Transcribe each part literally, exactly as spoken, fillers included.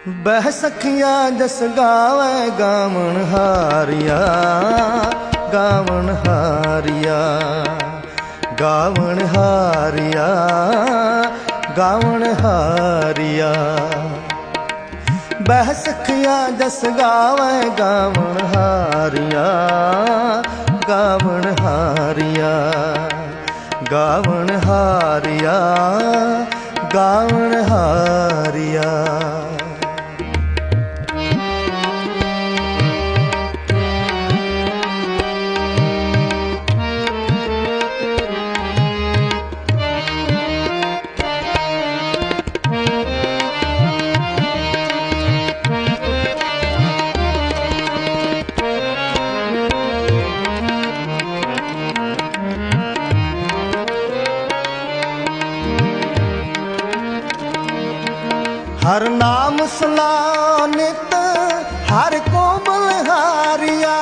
बह सखिया जस गावे गावण हारिया, गावण हारिया, गावण हारिया, गावण हारिया। बह सखिया जस गावे गावण हारिया, गावण हारिया, गावण हारिया, गावण हारिया। हर नाम सलाह नित हर को बलहारिया।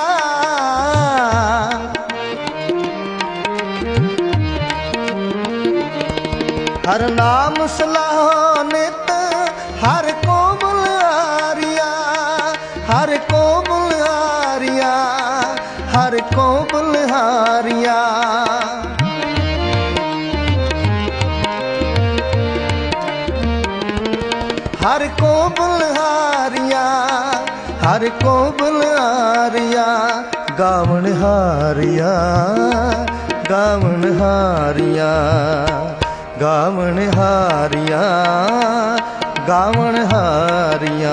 हर नाम सलाह नित हर को बलहारिया, हर को बलहारिया, हर को बलहारिया। हर को बलहारिया, हर को बलहारिया, गावण हारिया, गावण हारिया, गावण हारिया, गावण हारिया।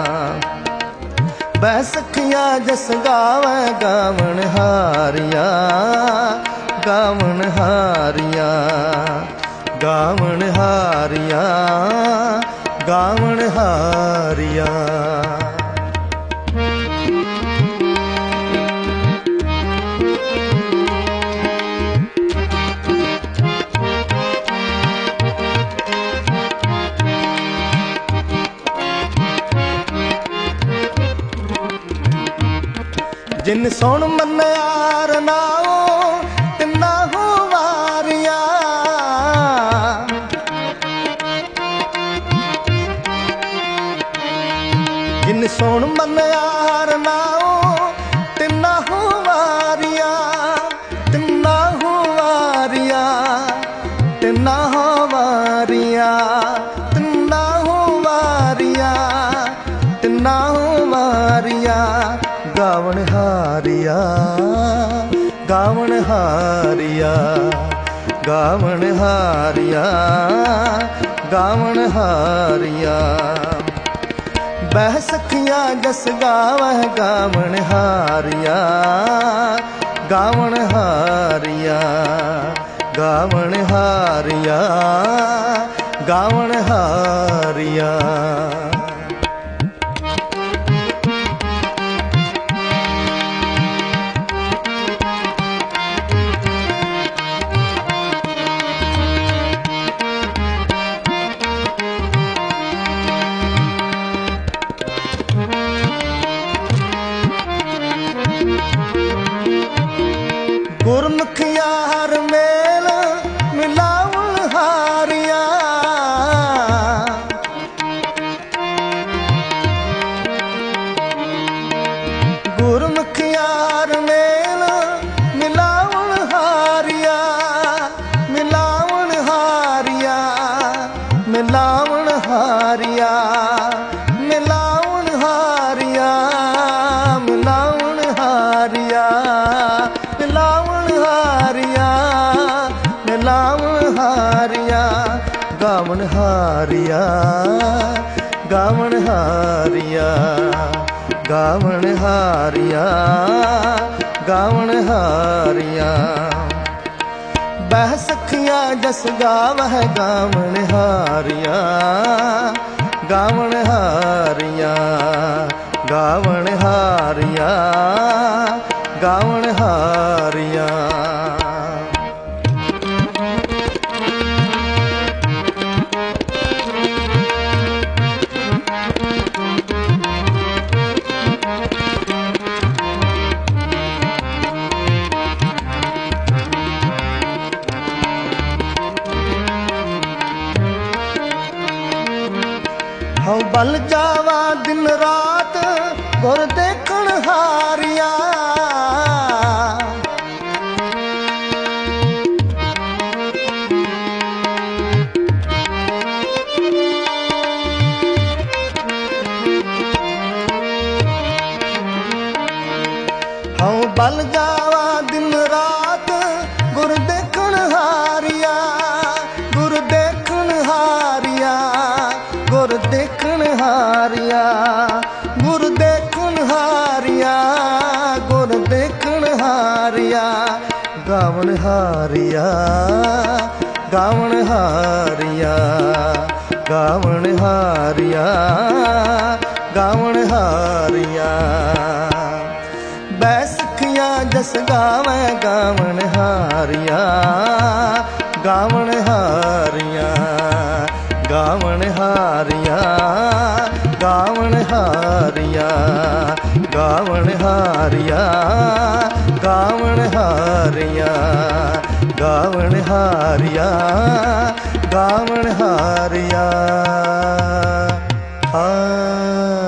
बह सखिया जस गावे गावण हारिया, गावण हारिया, गावण हारिया, गावण हारिया। जिन सुन मन यार नाओ तिन्ना हो वारिया। जिन सुन मन यार नाओ तिन्ना हो वारिया, तिन्ना हो वारिया, तिन्ना हो वारिया, तिन्ना हो वारिया, तिन्ना हो वारिया। गावण हारिया, गावण हारिया, गावण हारिया, गावण हारिया। बह सखिया जस गावह गावण हारिया, गावण हारिया, गावण हारिया, गावण हारिया। गुरमुख यार मेल मिलावण हारिया। गुरमुख यार मेल मिलावण हारिया, मिलावण हारिया, मिलावण हारिया, मिलावण हारिया, मिलावण हारिया, मिलावण हारिया, मिलावण हारिया। गावण हारिया, गावण हारिया, गावण हारिया, गावण हारिया। बह सखिया जस गावह गावण हारिया, गावण हारिया, गावण हारिया, गावण हारिया। ਹਉ ਬਲ ਜਾਵਾ ਦਿਨ ਰਾਤ ਗੁਰ ਦੇਖਣ ਹਾਰਿਆ। ਹਉ ਬਲ ਜਾਵਾ ਦਿਨ ਰਾਤ ਗੁਰ ਦੇਖਣ ਹਾਰਿਆ। ਗੁਰ ਦੇਖਣ ਹਾਰਿਆ, ਗੁਰ ਦੇਖਣ ਹਾਰਿਆ, ਗੁਰ ਦੇਖਣ ਹਾਰਿਆ, ਗੁਰ ਦੇਖਣ ਹਾਰਿਆ। ਗਾਵਣ ਹਾਰਿਆ, ਗਾਵਣ ਹਾਰਿਆ, ਗਾਵਣ ਹਾਰਿਆ, ਗਾਵਣ ਹਾਰਿਆ। ਬੈ ਸਿੱਖਿਆ ਜਸ ਗਾਵੈ ਗਾਵਣ ਹਾਰਿਆ। ਗਾਵਣ ਹਾਰਿਆ, ਗਾਵਣ ਹਾਰਿਆ, ਗਾਵਣ ਹਾਰਿਆ, ਗਾਵਣ ਹਾਰਿਆ, ਗਾਵਣ ਹਾਰਿਆ, ਗਾਵਣ ਹਾਰਿਆ, ਗਾਵਣ ਹਾਰਿਆ। ਆ